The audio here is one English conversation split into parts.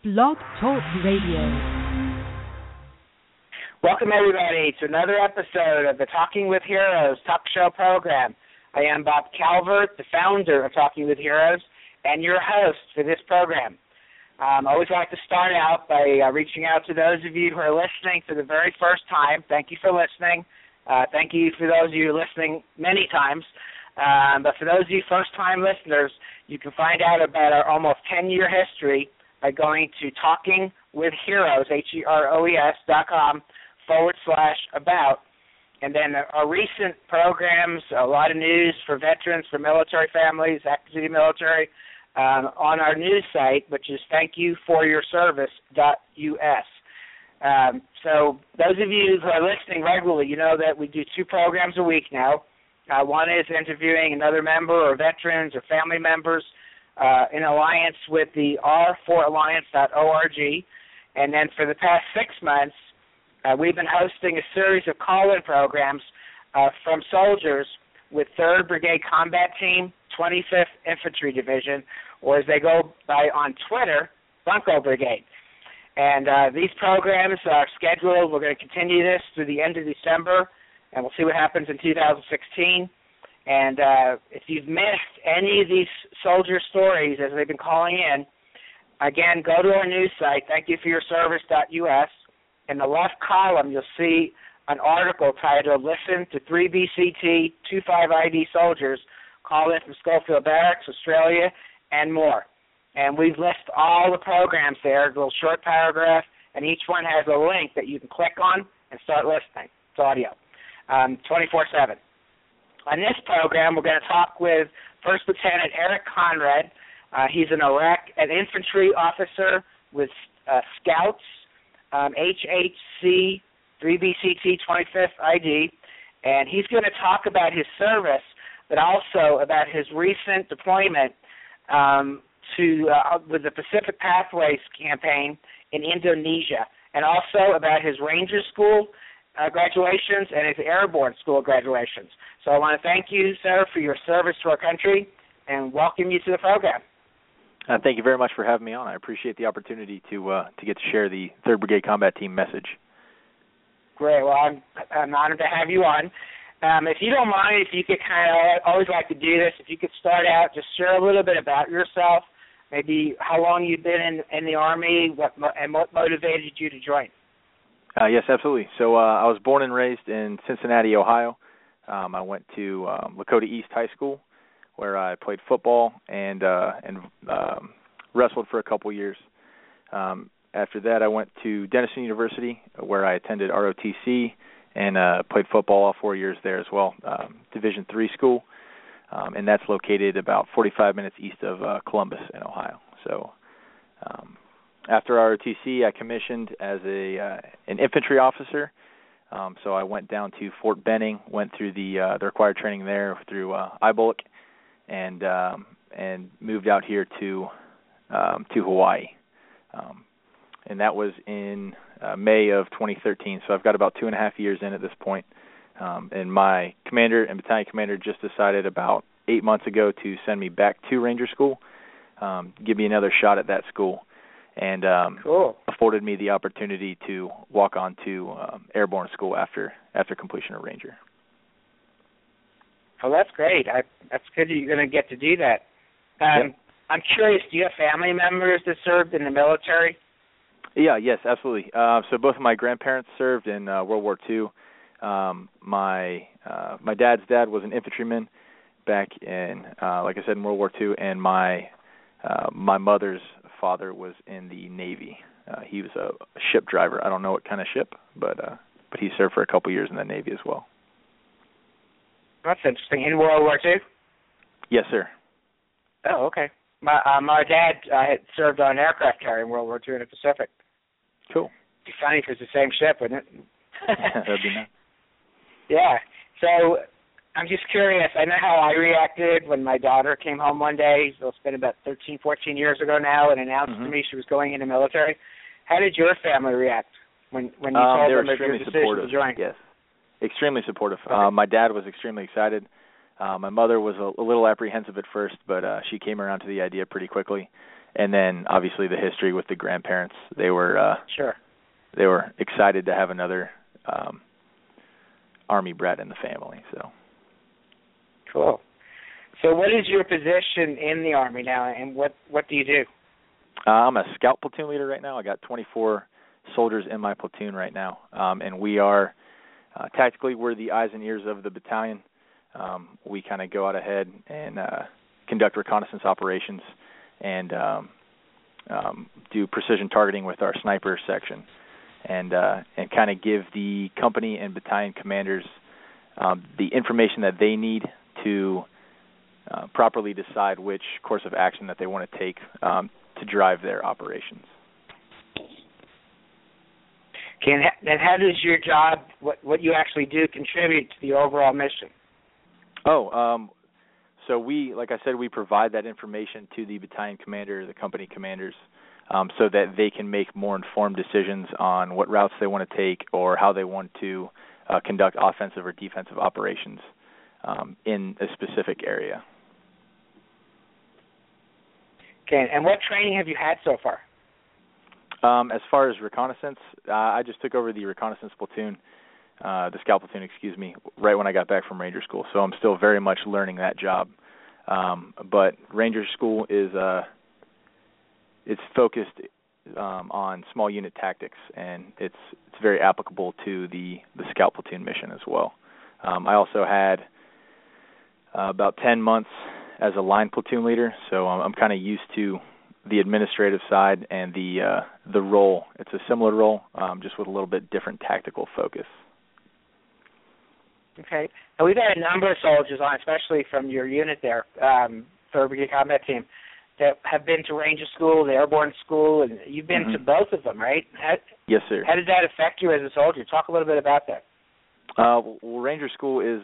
Blog Talk Radio. Welcome, everybody, to another episode of the Talking with Heroes talk show program. I am Bob Calvert, the founder of Talking with Heroes, and your host for this program. I always like to start out by reaching out to those of you who are listening for the very first time. Thank you for listening. Thank you for those of you listening many times. But for those of you first-time listeners, you can find out about our almost 10-year history by going to talkingwithheroes, HEROES.com/about. And then our recent programs, a lot of news for veterans, for military families, active duty military, on our news site, which is thankyoufforyourservice.us. So those of you who are listening regularly, you know that we do 2 programs a week now. One is interviewing another member or veterans or family members in alliance with the r4alliance.org. And then for the past 6 months, we've been hosting a series of call-in programs from soldiers with 3rd Brigade Combat Team, 25th Infantry Division, or as they go by on Twitter, Bunko Brigade. And these programs are scheduled. We're going to continue this through the end of December, and we'll see what happens in 2016. And if you've missed any of these soldier stories as they've been calling in, again, go to our news site, thankyoufforyourservice.us. In the left column, you'll see an article titled, Listen to 3 BCT 25ID Soldiers Call in from Schofield Barracks, Australia, and more. And we list all the programs there, a little short paragraph, and each one has a link that you can click on and start listening. It's audio, 24/7. On this program, we're going to talk with First Lieutenant Eric Conrad. He's an infantry officer with Scouts, HHC 3BCT 25th ID, and he's going to talk about his service, but also about his recent deployment with the Pacific Pathways campaign in Indonesia, and also about his Ranger School graduations and his Airborne School graduations. So I want to thank you, sir, for your service to our country and welcome you to the program. Thank you very much for having me on. I appreciate the opportunity to get to share the 3rd Brigade Combat Team message. Great. Well, I'm honored to have you on. If you don't mind, if you could I always like to do this, if you could start out, just share a little bit about yourself, maybe how long you've been in the Army, what motivated you to join. Yes, absolutely. So I was born and raised in Cincinnati, Ohio. I went to Lakota East High School, where I played football and wrestled for a couple years. After that, I went to Denison University, where I attended ROTC and played football all 4 years there as well, Division III school, and that's located about 45 minutes east of Columbus in Ohio. So after ROTC, I commissioned as an infantry officer. So I went down to Fort Benning, went through the required training there through IBOLC, and moved out here to Hawaii. And that was in May of 2013. So I've got about 2.5 years in at this point. And my commander and battalion commander just decided about 8 months ago to send me back to Ranger School, give me another shot at that school, and cool. Afforded me the opportunity to walk on to Airborne School after completion of Ranger. Oh, that's great. That's good that you're going to get to do that. Yep. I'm curious, do you have family members that served in the military? Yeah, yes, absolutely. So both of my grandparents served in World War II. My dad's dad was an infantryman back in, like I said, in World War II, and my mother's father was in the Navy. He was a ship driver. I don't know what kind of ship, but he served for a couple years in the Navy as well. That's interesting. In World War II? Yes, sir. Oh, okay. My dad had served on an aircraft carrier in World War II in the Pacific. Cool. It'd be funny if it was the same ship, wouldn't it? That'd be nice. Yeah. So I'm just curious. I know how I reacted when my daughter came home one day. So it's been about 13, 14 years ago now, and announced to me she was going in the military. How did your family react when you told them of your decision to join? Yes, extremely supportive. Okay. My dad was extremely excited. My mother was a little apprehensive at first, but she came around to the idea pretty quickly. And then obviously the history with the grandparents. They were Sure. They were excited to have another Army brat in the family. So cool. So what is your position in the Army now, and what do you do? I'm a scout platoon leader right now. I got 24 soldiers in my platoon right now, and we are tactically we're the eyes and ears of the battalion. We kind of go out ahead and conduct reconnaissance operations and do precision targeting with our sniper section, and kind of give the company and battalion commanders the information that they need to properly decide which course of action that they want to take to drive their operations. Okay, and how does your job, what you actually do, contribute to the overall mission? So we, like I said, we provide that information to the battalion commander, the company commanders, so that they can make more informed decisions on what routes they want to take or how they want to conduct offensive or defensive operations in a specific area. Okay, and what training have you had so far? As far as reconnaissance, I just took over the reconnaissance platoon, the scout platoon, excuse me, right when I got back from Ranger School. So I'm still very much learning that job. But Ranger School is it's focused on small unit tactics, and it's very applicable to the scout platoon mission as well. I also had about 10 months as a line platoon leader, so I'm kind of used to the administrative side and the role. It's a similar role, just with a little bit different tactical focus. Okay. And we've had a number of soldiers on, especially from your unit there, 3rd Brigade Combat Team, that have been to Ranger School, the Airborne School, and you've been to both of them, right? Yes, sir. How did that affect you as a soldier? Talk a little bit about that. Well, Ranger School is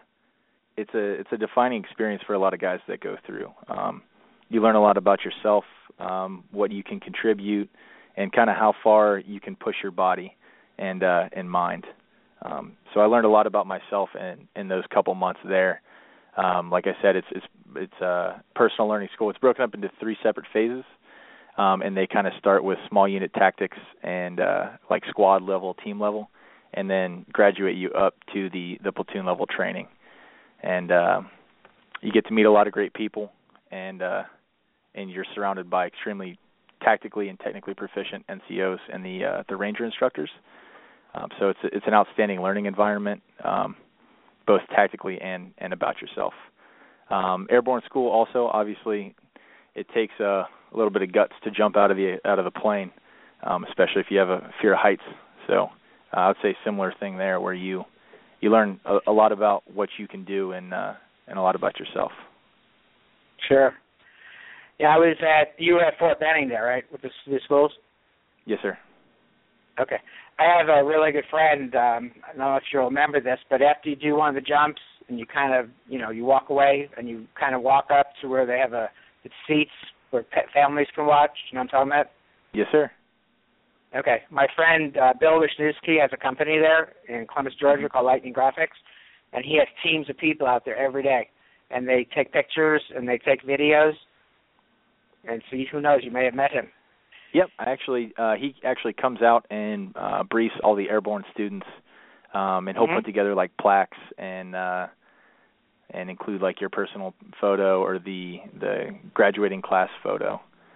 it's a defining experience for a lot of guys that go through. You learn a lot about yourself, what you can contribute, and kind of how far you can push your body and mind. So I learned a lot about myself in those couple months there. Like I said, it's a personal learning school. It's broken up into 3 separate phases, and they kind of start with small unit tactics and like squad level, team level, and then graduate you up to the platoon level training. And you get to meet a lot of great people, and you're surrounded by extremely tactically and technically proficient NCOs and the Ranger instructors. So it's an outstanding learning environment, both tactically and about yourself. Airborne School also, obviously, it takes a little bit of guts to jump out of the plane, especially if you have a fear of heights. So I would say similar thing there, where you learn a lot about what you can do and a lot about yourself. Sure. Yeah, you were at Fort Benning there, right, with the schools? Yes, sir. Okay. I have a really good friend, I don't know if you'll remember this, but after you do one of the jumps and you kind of, you walk away and you kind of walk up to where they have it's seats where families can watch, you know what I'm talking about? Yes, sir. Okay. My friend Bill Wisniewski has a company there in Columbus, Georgia called Lightning Graphics, and he has teams of people out there every day, and they take pictures and they take videos, and so who knows, you may have met him. Yep, he actually comes out and briefs all the airborne students, and he'll put together like plaques and include like your personal photo or the graduating class photo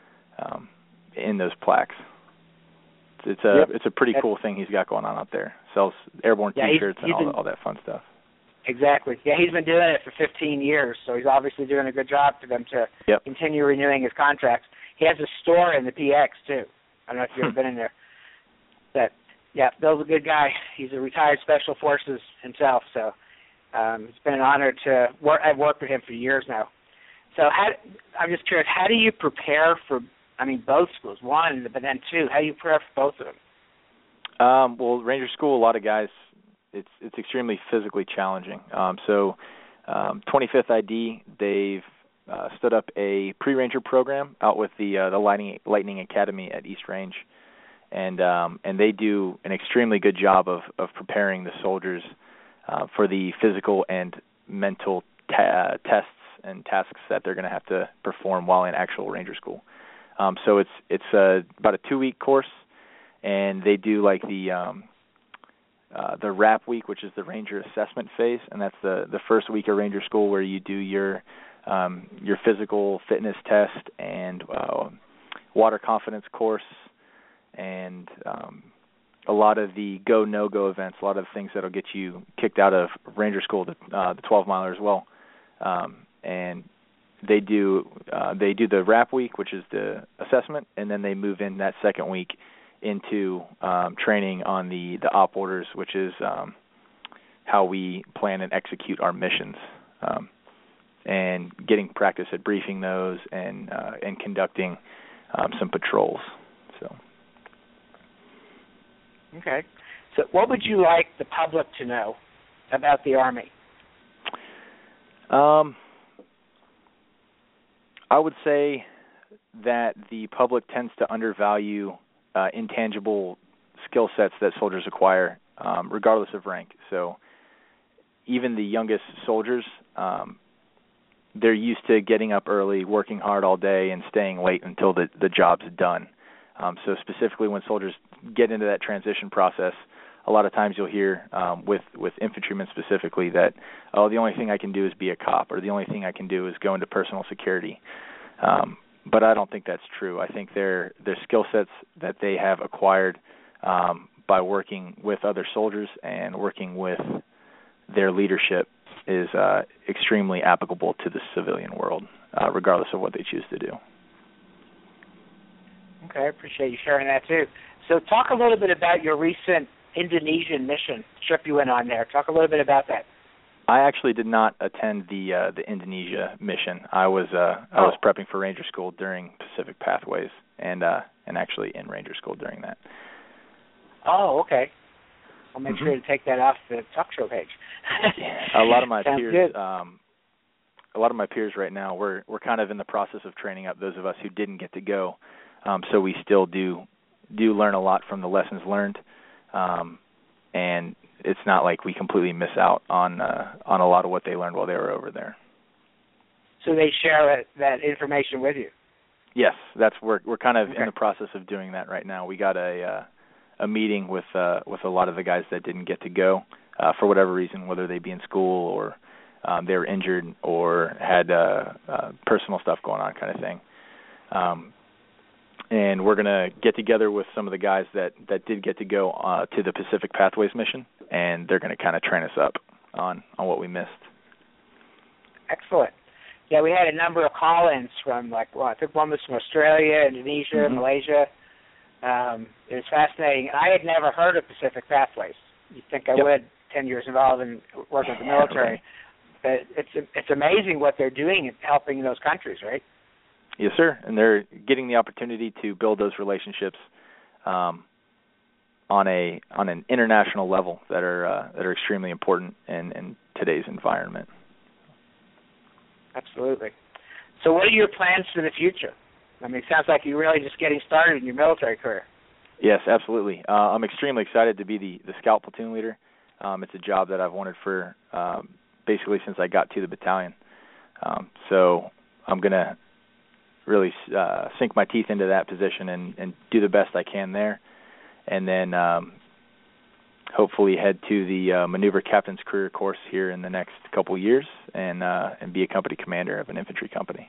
in those plaques. It's a pretty cool thing he's got going on out there. Sells airborne T-shirts and all that fun stuff. Exactly. Yeah, he's been doing it for 15 years, so he's obviously doing a good job for them to continue renewing his contracts. He has a store in the PX, too. I don't know if you've ever been in there. But, yeah, Bill's a good guy. He's a retired Special Forces himself, so it's been an honor to work. I've worked with him for years now. So I'm just curious, how do you prepare for, both schools, one, but then two? How do you prepare for both of them? Well, Ranger School, a lot of guys, it's extremely physically challenging. So 25th ID, they've stood up a pre-Ranger program out with the Lightning Academy at East Range, and they do an extremely good job of preparing the soldiers for the physical and mental tests and tasks that they're going to have to perform while in actual Ranger School. So it's about a 2-week course, and they do like the RAP week, which is the Ranger Assessment phase, and that's the first week of Ranger School where you do your physical fitness test and water confidence course, and a lot of the go no go events, a lot of things that'll get you kicked out of Ranger School, the 12-miler as well, and they do the RAP week, which is the assessment, and then they move in that second week into training on the op orders, which is how we plan and execute our missions, and getting practice at briefing those and conducting some patrols. So. Okay. So what would you like the public to know about the Army? I would say that the public tends to undervalue intangible skill sets that soldiers acquire, regardless of rank. So even the youngest soldiers, they're used to getting up early, working hard all day, and staying late until the job's done. So specifically when soldiers get into that transition process, a lot of times you'll hear with infantrymen specifically that, oh, the only thing I can do is be a cop, or the only thing I can do is go into personal security. But I don't think that's true. I think their skill sets that they have acquired by working with other soldiers and working with their leadership is extremely applicable to the civilian world, regardless of what they choose to do. Okay, I appreciate you sharing that too. So talk a little bit about your recent Indonesian mission trip you went on there. Talk a little bit about that. I actually did not attend the Indonesia mission. I was prepping for Ranger School during Pacific Pathways, and actually in Ranger School during that. Oh, okay. I'll make sure to take that off the talk show page. A lot of my peers, good. A lot of my peers right now, we're kind of in the process of training up those of us who didn't get to go. So we still do learn a lot from the lessons learned, and it's not like we completely miss out on a lot of what they learned while they were over there. So they share that information with you? Yes, we're kind of in the process of doing that right now. We got a meeting with a lot of the guys that didn't get to go for whatever reason, whether they be in school or they were injured or had personal stuff going on, kind of thing. And we're going to get together with some of the guys that did get to go to the Pacific Pathways mission, and they're going to kind of train us up on what we missed. Excellent. Yeah, we had a number of call-ins from, I think one was from Australia, Indonesia, Malaysia. It was fascinating. I had never heard of Pacific Pathways. You'd think I would, 10 years involved in working with the military. But it's amazing what they're doing in helping those countries, right? Yes, sir. And they're getting the opportunity to build those relationships on an international level that are extremely important in today's environment. Absolutely. So what are your plans for the future? I mean, it sounds like you're really just getting started in your military career. Yes, absolutely. I'm extremely excited to be the scout platoon leader. It's a job that I've wanted for basically since I got to the battalion. So I'm going to really sink my teeth into that position and do the best I can there. And then hopefully head to the maneuver captain's career course here in the next couple years and be a company commander of an infantry company.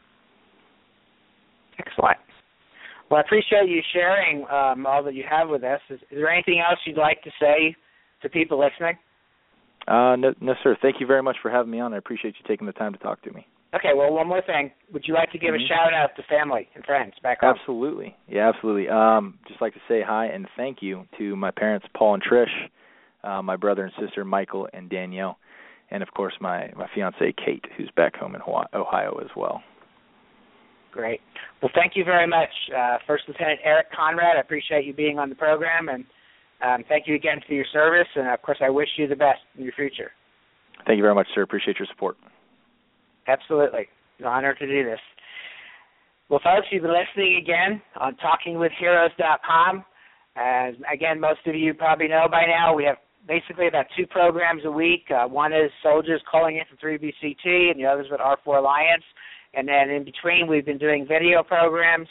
Excellent. Well, I appreciate you sharing all that you have with us. Is there anything else you'd like to say to people listening? No, sir. Thank you very much for having me on. I appreciate you taking the time to talk to me. Okay, well, one more thing. Would you like to give a shout-out to family and friends back home? Absolutely. Yeah, absolutely. Just like to say hi and thank you to my parents, Paul and Trish, my brother and sister, Michael and Danielle, and, of course, my fiancée, Kate, who's back home in Ohio as well. Great. Well, thank you very much, First Lieutenant Eric Conrad. I appreciate you being on the program, and thank you again for your service, and, of course, I wish you the best in your future. Thank you very much, sir. Appreciate your support. Absolutely. It's an honor to do this. Well, folks, you've been listening again on TalkingWithHeroes.com. And, again, most of you probably know by now we have basically about 2 programs a week. One is soldiers calling in from 3BCT, and the other is with R4 Alliance. And then in between, we've been doing video programs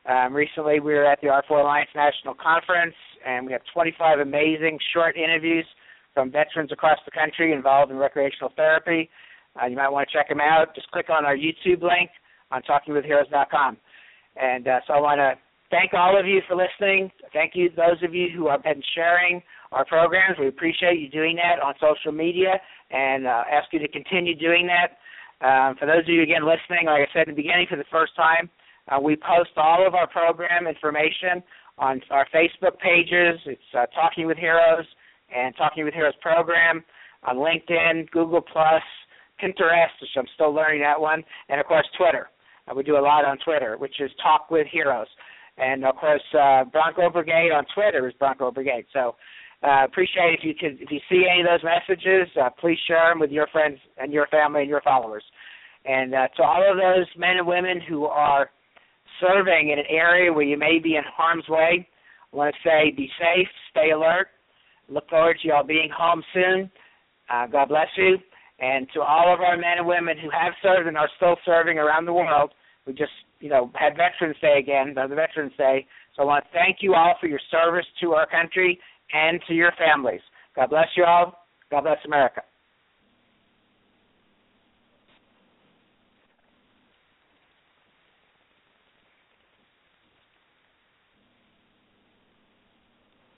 Recently, we were at the R4 Alliance National Conference, and we have 25 amazing short interviews from veterans across the country involved in recreational therapy. You might want to check them out. Just click on our YouTube link on TalkingWithHeroes.com. And so I want to thank all of you for listening. Thank you, those of you who have been sharing our programs. We appreciate you doing that on social media, and ask you to continue doing that. For those of you, again, listening, like I said in the beginning, for the first time, we post all of our program information on our Facebook pages. It's Talking with Heroes and Talking with Heroes program, on LinkedIn, Google+, Pinterest, which I'm still learning that one, and, of course, Twitter. We do a lot on Twitter, which is Talk with Heroes. And, of course, Bronco Brigade on Twitter is Bronco Brigade. So appreciate if you see any of those messages, please share them with your friends and your family and your followers. And to all of those men and women who are serving in an area where you may be in harm's way, I want to say be safe, stay alert. Look forward to you all being home soon. God bless you. And to all of our men and women who have served and are still serving around the world, we just, had Veterans Day again, the Veterans Day. So I want to thank you all for your service to our country and to your families. God bless you all. God bless America.